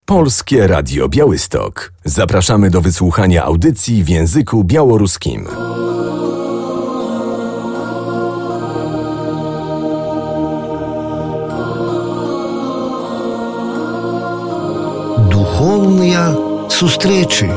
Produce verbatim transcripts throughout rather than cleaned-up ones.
Polskie Radio Białystok. Zapraszamy do wysłuchania audycji w języku białoruskim. Духовные встречи.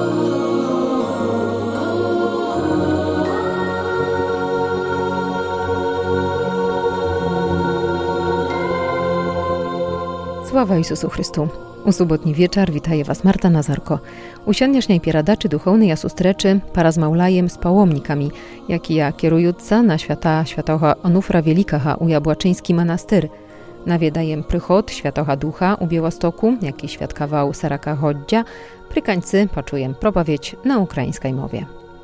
Sława Jezusu Chrystu. U sobotni wieczór witaje Was Marta Nazarko. U siedmiośnej pieradaczy duchownej jasustreczy para z Maulajem z pałomnikami, jak i ja kierująca na świata światocha Onufra Wielikacha u Jabłaczyński Manastyr. Nawiedajem prychod światocha ducha u Białostoku, jak i świat kawał Saraka Chodzia. Przy końcu poczujem propowiedź na ukraińskiej mowie.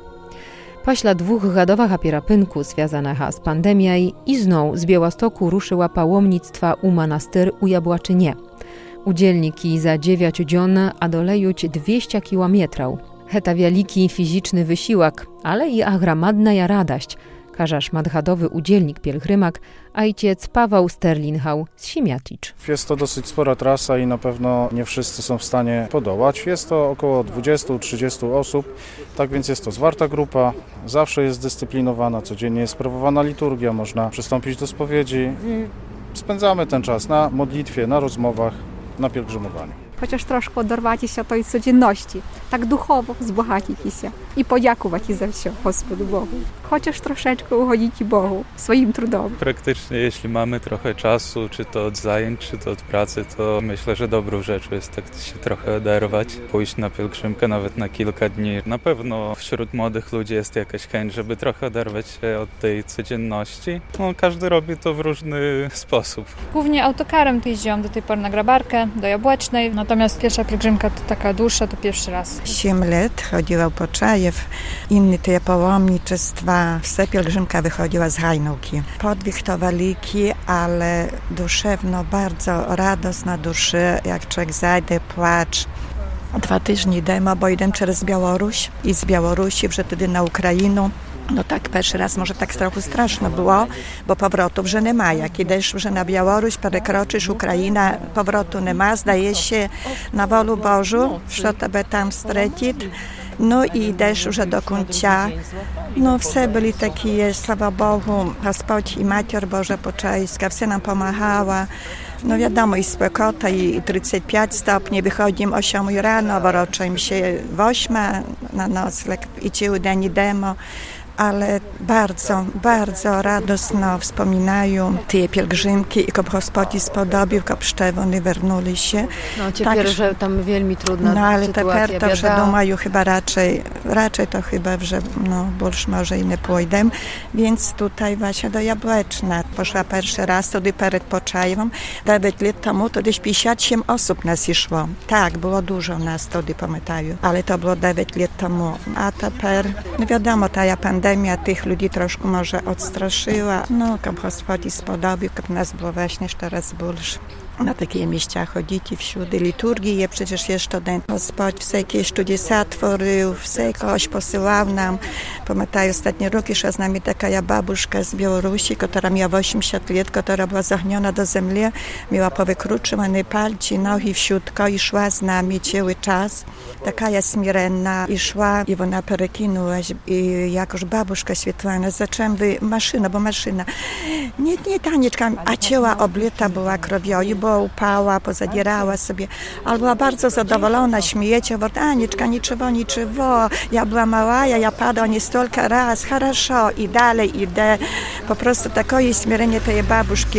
Paśla dwóch gadowacha pierapynku związanego z pandemią i znowu z Białostoku ruszyła pałomnictwa u Manastyr u Jabłaczynie. Udzielniki za dziewięć dzion a dolejuć dwieście kilometrów. Heta wielki fizyczny wysiłek, ale i agramadna radość. Każaż madchadowy udzielnik pielgrymak, ojciec Paweł Sterlinhał z Siemiatycz. Jest to dosyć spora trasa i na pewno nie wszyscy są w stanie podołać. Jest to około dwadzieścia do trzydziestu osób, tak więc jest to zwarta grupa, zawsze jest zdyscyplinowana, codziennie jest sprawowana liturgia, można przystąpić do spowiedzi i spędzamy ten czas na modlitwie, na rozmowach, na pielgrzymowaniu. Chociaż troszkę oderwać się od tej codzienności, tak duchowo wzbogacić się i podziękować za wszystko Gospodu Bogu. Chociaż troszeczkę uchodzić Bogu swoim trudom. Praktycznie jeśli mamy trochę czasu, czy to od zajęć, czy to od pracy, to myślę, że dobrą rzeczą jest tak się trochę oderwać, pójść na pielgrzymkę nawet na kilka dni. Na pewno wśród młodych ludzi jest jakaś chęć, żeby trochę oderwać się od tej codzienności. No, każdy robi to w różny sposób. Głównie autokarem to jeździłam do tej pory na Grabarkę, do Jabłecznej. Natomiast pierwsza pielgrzymka to taka dłuższa, to pierwszy raz. siedem lat chodziła po Czajew, inny te pałomniczystwa. Wse pielgrzymka wychodziła z Hajnówki. Podwig to wielki, ale duszewno bardzo radosna na duszy, jak człowiek zajdzie, płacz. Dwa tygodnie demo, bo idę przez Białoruś i z Białorusi вже wtedy na Ukrainę. No tak, pierwszy raz może tak trochę straszno było, bo powrotów, że nie ma. Jak idziesz że na Białoruś, przekroczysz Ukraina, powrotu nie ma, zdaje się na wolę Bożu, co tebe tam strecić. No i idziesz już do końca. No wse byli takie, sława Bogu, Gospodź i Macior Boża Poczajska, wse nam pomagała. No wiadomo, i spekota, i trzydzieści pięć stopni, wychodzimy o siódmej rano, woroczą się w ośmej na nocleg i ci udani demo. Ale bardzo, bardzo radosno wspominają te pielgrzymki i jak Gospodzi spodobił, jak szczewony wernuli się. No ciepier, tak, że tam wielmi trudna no, ale sytuacja, teraz to, że думаю, chyba raczej, raczej to chyba, że no, больше może i nie pójdę. Więc tutaj właśnie do Jabłeczna poszła pierwszy raz, wtedy przed Poczajewem. dziewięć lat temu to gdzieś pięćdziesiąt osiem osób nas szło. Tak, było dużo nas wtedy, pamiętaję, ale to było dziewięć lat temu. A teraz, no wiadomo, ta pandemia Pandemia tych ludzi troszkę może odstraszyła. No, jak Gospodzi spodobił, jak nas było właśnie coraz больше. Na takie miejsca chodzicie wśród liturgii, je przecież jeszcze ten Gospodź wse jakieś czudesa tworzył, wse kogoś posyłał nam. Pamiętam ostatni rok, jeszcze z nami taka babuszka z Białorusi, która miała osiemdziesiąt lat, która była zagniona do ziemi, miała powykruczone palce, nogi wsiutko i szła z nami cały czas. Taka smirenna i szła i ona perekinęła i jakoś babuszka Świetlana, zaczęłam wy maszyna, bo maszyna. Nie, nie, Tanieczka, a ciała oblita była krwią, bo upała, pozadzierała sobie, ale była bardzo zadowolona, śmiejecie, bo Aniczka, niczego, niczego, ja była mała, ja padła nie stolka raz, хорошо, i dalej idę. Po prostu takie smierenie tej babuszki,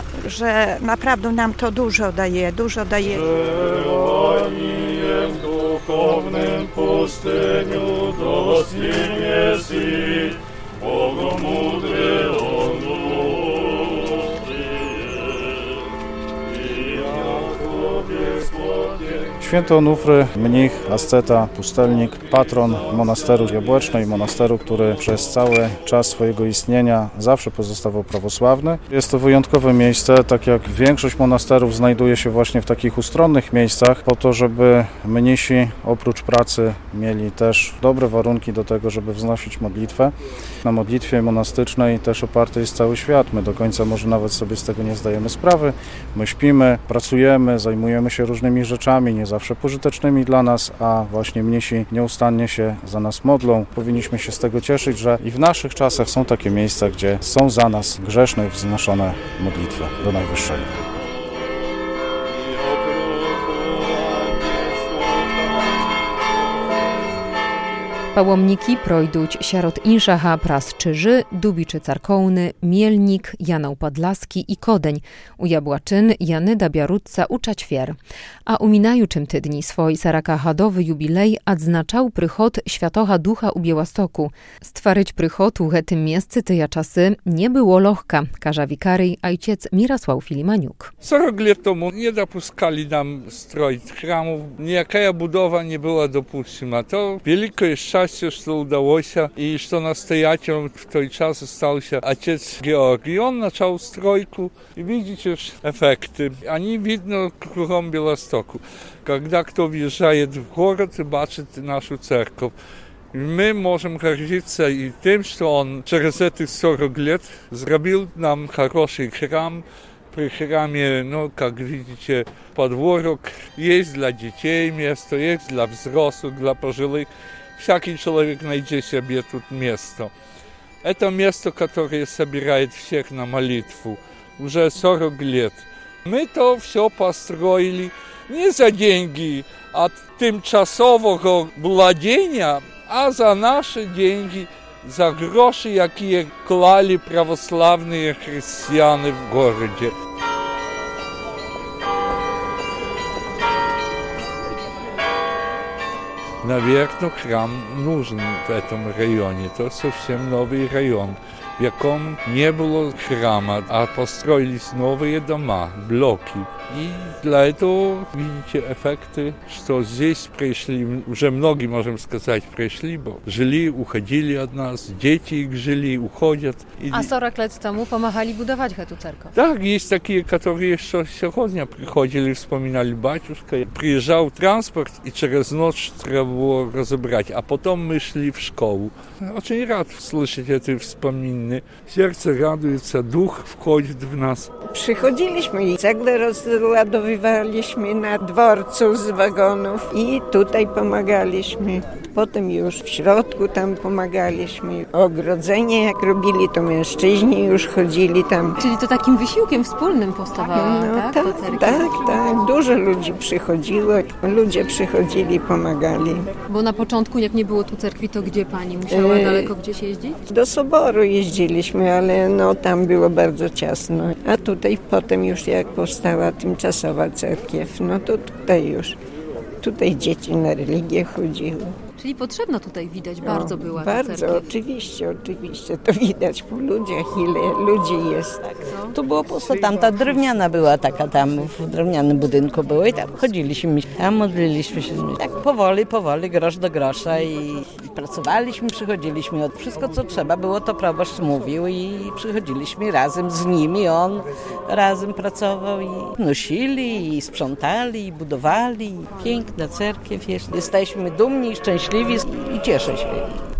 że naprawdę nam to dużo daje, dużo daje. W duchownym pustyniu dostignie si, Bogu mudry on Święty Onufry, mnich, asceta, pustelnik, patron monasteru Jabłecznej, monasteru, który przez cały czas swojego istnienia zawsze pozostawał prawosławny. Jest to wyjątkowe miejsce, tak jak większość monasterów znajduje się właśnie w takich ustronnych miejscach, po to, żeby mnisi oprócz pracy mieli też dobre warunki do tego, żeby wznosić modlitwę. Na modlitwie monastycznej też oparty jest cały świat. My do końca może nawet sobie z tego nie zdajemy sprawy. My śpimy, pracujemy, zajmujemy się różnymi rzeczami, nie zawsze pożytecznymi dla nas, a właśnie mnisi nieustannie się za nas modlą. Powinniśmy się z tego cieszyć, że i w naszych czasach są takie miejsca, gdzie są za nas grzeszne wznoszone modlitwy do Najwyższego. Pałomniki projduć sierot Inszacha, Pras Czyży, Dubiczy Carkołny, Mielnik, Janał Podlaski i Kodeń, u Jabłaczyn, Janyda Biarutca, u Czaćwier. A uminaju czym tydni swoj sarakahadowy jubilej odznaczał prychod Światocha Ducha u Białostoku. Stwaryć prychod u hetym miejscy tyja czasy nie było lohka, każe wikaryj ojciec Mirosław Filimaniuk. сорок лет тому nie dopuszczali nam stroić chramów, niejaka budowa nie była dopuszczona. To wielkie szczęście, что удалось, и что настоятелем в той час остался отец Георгий. Он начал стройку, и видите эффекты. Они видно кругом Белостоку. Когда кто въезжает в город и бачит нашу церковь, мы можем гордиться и тем, что он через эти сорок лет сделал нам хороший храм. При храме, ну, как видите, подворок. Есть для детей место, есть для взрослых, для пожилых. Всякий человек найдет себе тут место. Это место, которое собирает всех на молитву уже сорок лет. Мы то все построили не за деньги от тимчасового владения, а за наши деньги, за гроши, какие клали православные христиане в городе. Наверное, храм нужен в этом районе. Это совсем новый район, в яком не было храма, а построились новые дома, блоки. И для этого, видите, эффекты, что здесь пришли, уже многие, можем сказать, пришли, bo жили, уходили от нас, дети их жили, уходят. A сорок лет тому помогали будовать эту церковь? Так, есть такие, которые еще сегодня приходили, вспоминали батюшка. Приезжал транспорт, и через ночь треба было разобрать, а потом мы шли в школу. Очень рад слышать эти вспомины. Сердце радуется, дух wchodzi w nas. Przychodziliśmy i cegle rozładowywaliśmy na dworcu z wagonów i tutaj pomagaliśmy. Potem już w środku tam pomagaliśmy. Ogrodzenie jak robili, to mężczyźni już chodzili tam. Czyli to takim wysiłkiem wspólnym powstawała, no, tak? Tak, ta tak, tak. Dużo ludzi przychodziło. Ludzie przychodzili, pomagali. Bo na początku, jak nie było tu cerkwi, to gdzie pani musiała e... daleko gdzieś jeździć? Do Soboru jeździliśmy, ale no tam było bardzo ciasno. A tutaj potem już jak powstała tymczasowa cerkiew, no to tutaj już, tutaj dzieci na religię chodziły. Czyli potrzebna tutaj widać, bardzo no, była Bardzo, cerkiew. oczywiście, oczywiście. To widać po ludziach, ile ludzi jest. Tak, no. Tu było pusto, tam ta drewniana była taka, tam w drewnianym budynku było i tam chodziliśmy, tam modliliśmy się. Tak powoli, powoli, grosz do grosza i pracowaliśmy, przychodziliśmy. Wszystko, co trzeba było, to proboszcz mówił i przychodziliśmy razem z nimi. On razem pracował i nosili, i sprzątali, i budowali. Piękna cerkiew jest. Jesteśmy dumni i szczęśliwi i cieszę się.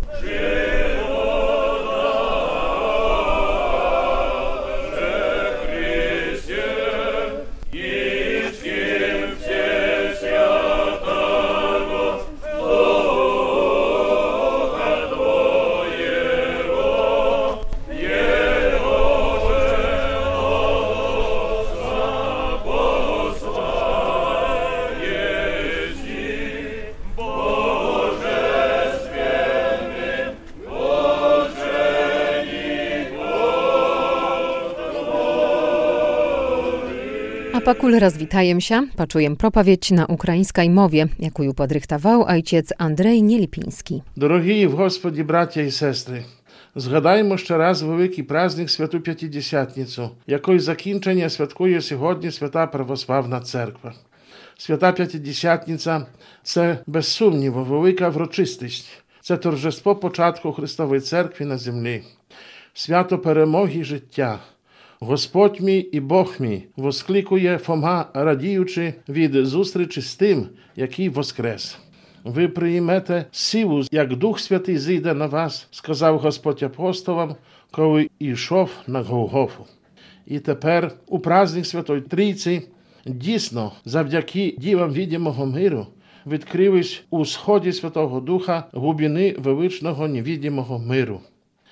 A pakul raz witajem się, paczujem propowiedź na ukraińskiej mowie, jaką ju podrychtował ojciec Andrzej Nielipiński. Дорогі в Господі, браття і сестри, згадаймо ще раз великий праздник Святу П'ятидесятницю, якої закінчення святкує сьогодні Свята Православна Церква. Свята П'ятидесятниця – це, без сумніву, велика врочистість. Це торжество початку Христової Церкви на землі. Свято перемоги життя. Господь мій і Бог мій, воскликує Фома, радіючи від зустрічі з тим, який воскрес. Ви приймете силу, як Дух Святий зійде на вас, сказав Господь апостолам, коли йшов на Голгофу. І тепер у праздник Святої Трійці дійсно, завдяки ділам відомого миру, відкрились у сході Святого Духа глибини величного невідомого миру.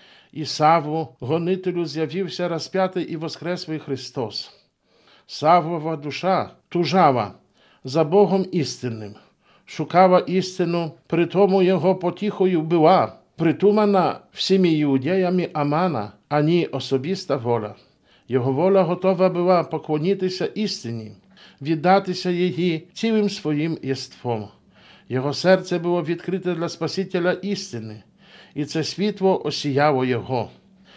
І Савву, гонителю, з'явився розп'ятий і воскреслий Христос. Саввова душа тужава за Богом істинним, шукала істину, притому його потіхою була притумана всіми іудеями Амана, ані особиста воля. Його воля готова була поклонитися істині, віддатися її цілим своїм єством. Його серце було відкрите для Спасителя істини, і це світло осіяло його.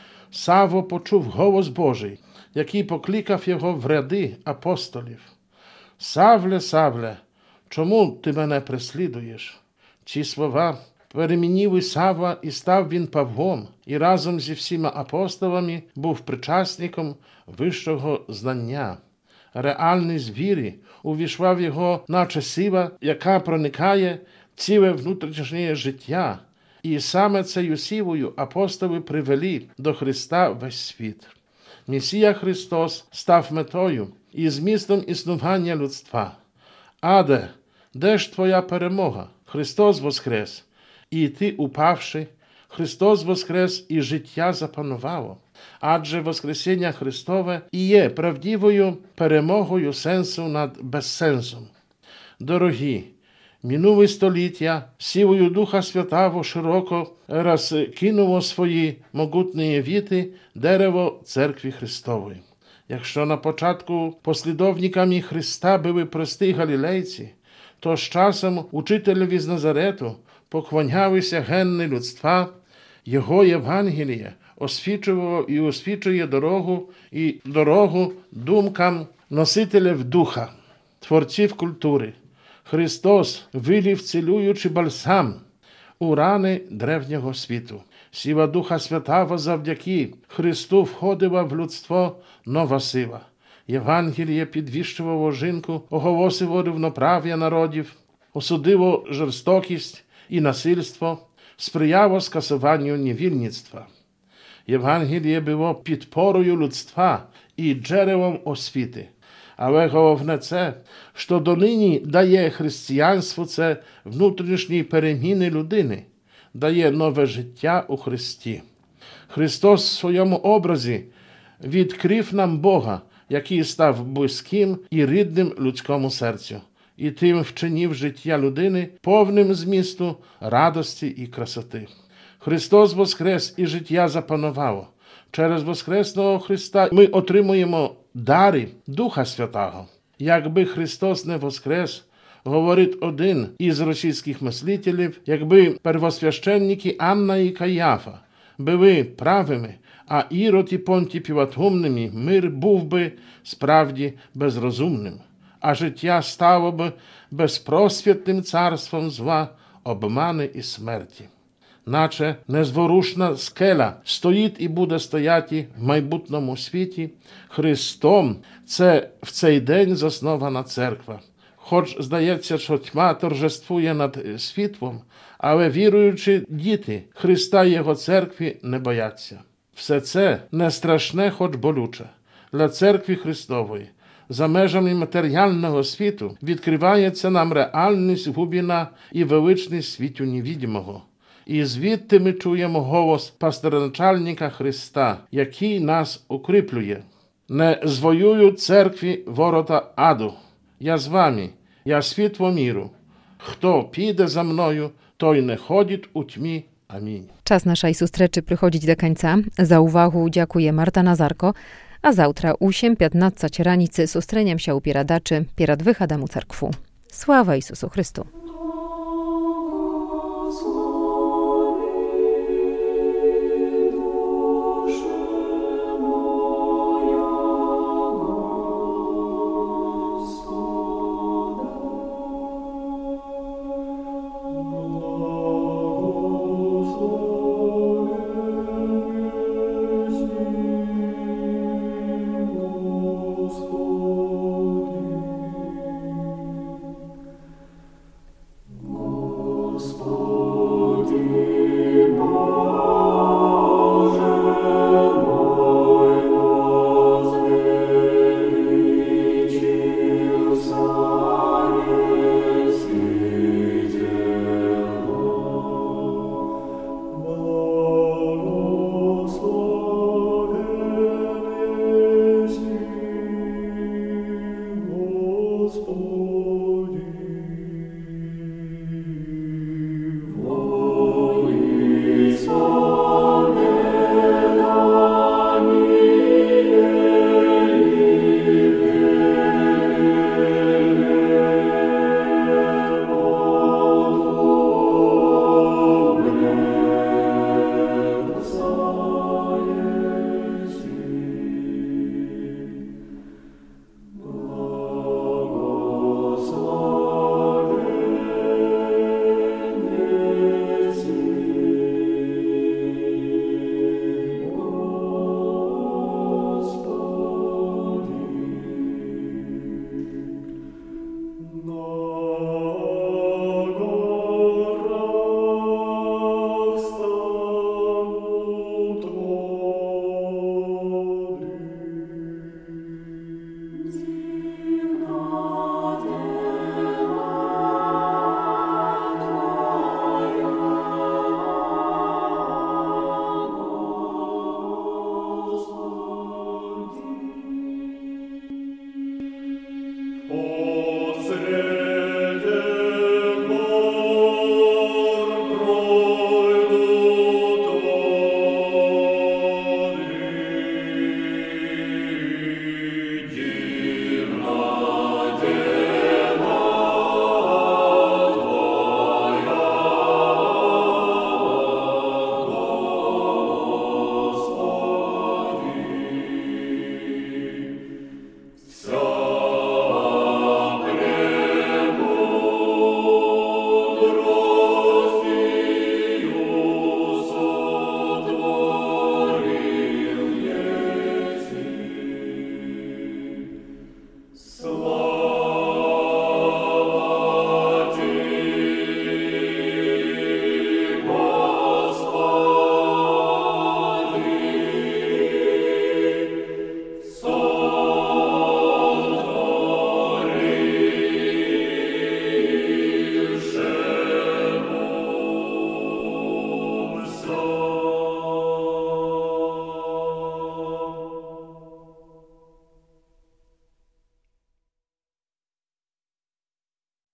Савво почув голос Божий, який покликав його в ряди апостолів. «Савле, Савле, чому ти мене переслідуєш?» Ці слова перемінили Савва, і став він Павлом, і разом зі всіма апостолами був причасником вищого знання. Реальність віри увійшла в його, наче сила, яка проникає ціле внутрішнє життя. І саме цією силою апостоли привели до Христа весь світ. Месія Христос став метою і змістом існування людства. Аде, де ж твоя перемога? Христос воскрес, і ти, упавши, Христос воскрес, і життя запанувало. Адже воскресіння Христове і є правдивою перемогою сенсу над безсенсом. Дорогі, минуле століття силою Духа Святого широко розкинуло свої могутні віти дерево Церкви Христової. Якщо на початку послідовниками Христа були прості галілейці, то з часом учителеві з Назарету поклонялися гени людства, його Євангеліє освічувало і освічує дорогу і дорогу думкам носителів духа, творців культури. Христос вилив цілюючий бальсам у рани древнього світу. Сила Духа Святого завдяки Христу входила в людство нова сила. Євангеліє підвищувало жінку, оголосило рівноправ'я народів, осудило жорстокість і насильство, сприяло скасуванню невільництва. Євангеліє було підпорою людства і джерелом освіти. Але головне це, що донині дає християнство, це внутрішні переміни людини, дає нове життя у Христі. Христос в своєму образі відкрив нам Бога, який став близьким і рідним людському серцю, і тим вчинив життя людини повним змісту, радості і красоти. Христос воскрес, і життя запанувало. Через воскресного Христа ми отримуємо дари Духа Святого. Якби Христос не воскрес, говорить один із російських мислителів, якби первосвященники Анна і Каяфа були правими, а Ірод і Понтій Пілат умними, мир був би справді безрозумним, а життя стало б безпросвітним царством зла, обмани і смерті. Наче незворушна скеля стоїть і буде стояти в майбутньому світі, Христом це в цей день заснована церква. Хоч здається, що тьма торжествує над світлом, але віруючі діти Христа і Його церкви не бояться. Все це не страшне, хоч болюче. Для церкви Христової за межами матеріального світу відкривається нам реальність, глибина і величність світу невідомого. І звідти ми чуємо голос пастирначальника Христа, який нас укріплює. Не звоюють церкві ворота аду. Я з вами, я світло міру. Хто піде за мною, той не ходить у тьмі. Амінь. Czas naszej sustreczy przychodzić do końca. Za uwagę dziękuję Marta Nazarko, a zawtra ósiem piętnaście ranicy sustreniem się upieradaczy pierad wychadamu cerkwu. Sława Jezusu Chrystu.